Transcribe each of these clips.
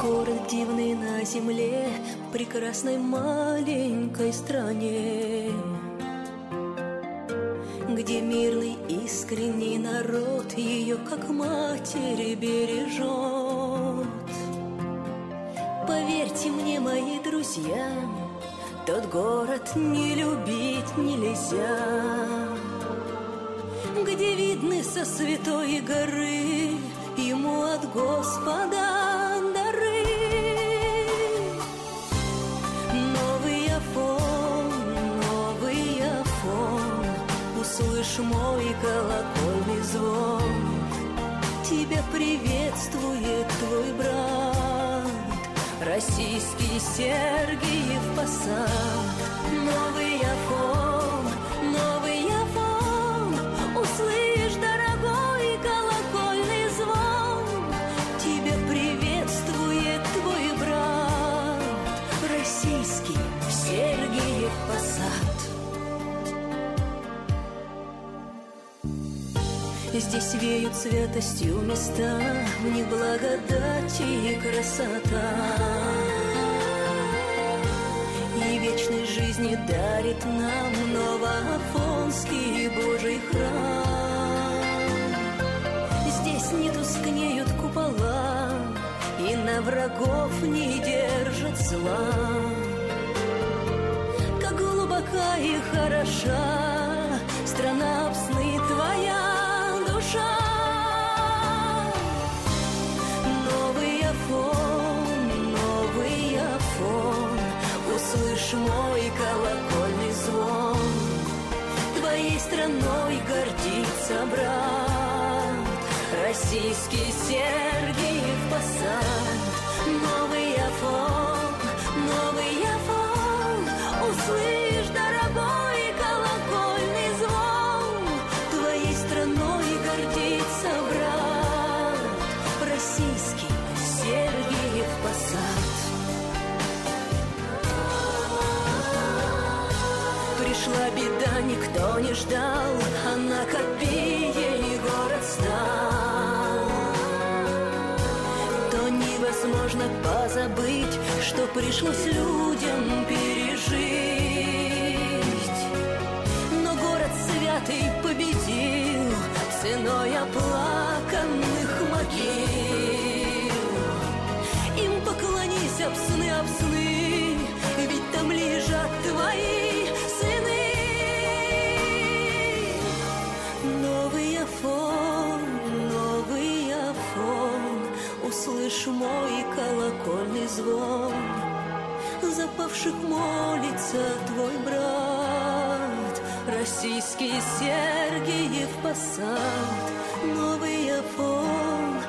Город дивный на земле, прекрасной маленькой стране, где мирный искренний народ ее как матери бережет. Поверьте мне, мои друзья, тот город не любить нельзя, где видны со святой горы ему от Господа дары. Новый Афон, услышь мой колокольный звон. Тебя приветствует твой брат, российский Сергиев Посад. Новый Афон, услышь, дорогой, колокольный звон. Тебя приветствует твой брат, российский Сергиев Посад. Здесь веют святостью места, в них благодать и красота, и вечной жизни дарит нам Новоафонский Божий храм. Здесь не тускнеют купола, и на врагов не держат зла. Как глубока и хороша страна в сны твоя душа. Новый Афон, услышь мой колокольный звон. Твоей страной гордится брат, российский Сергиев Посад. Новый Афон, услышь, дорогой, колокольный звон. Твоей страной гордится брат, российский Сергиев Посад. Пришла беда, никто не ждал, она копией город стал. То невозможно позабыть, что пришлось людям пережить. Но город святый победил ценой оплаканных могил. Им поклонись, обсны, ведь там лежат твои сыны. Новый Афон, услышь мой колокольный звон. За павших молится твой брат, российский Сергиев Посад. Новый Афон,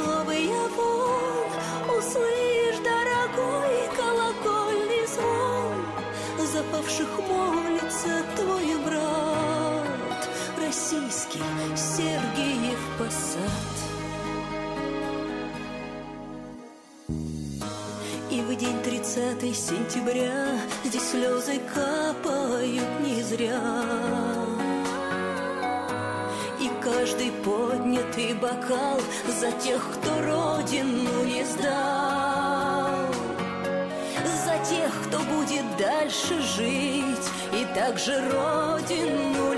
услышь, дорогой, колокольный звон. За павших молится твой брат, российский Сергиев Посад. И в день 30 сентября здесь слезы капают не зря. И каждый поднятый бокал за тех, кто родину не сдал, за тех, кто будет дальше жить и также родину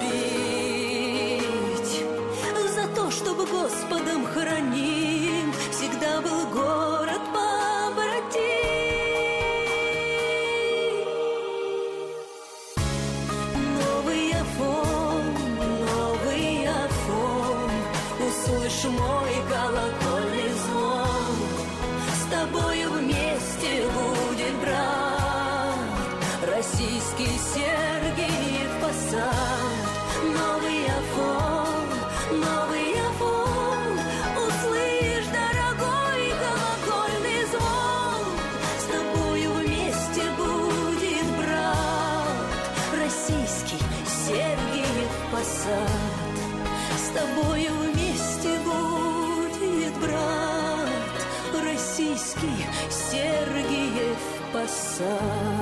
любить, за то, чтобы Господом храним всегда был город побратим. Новый Афон, услышь мой колокольный звон. С тобою вместе будет брат, российский Сергиев Посад. Новый Афон, услышь, дорогой, колокольный звон. С тобою вместе будет брат, российский Сергиев Посад. С тобою вместе будет брат, российский Сергиев Посад.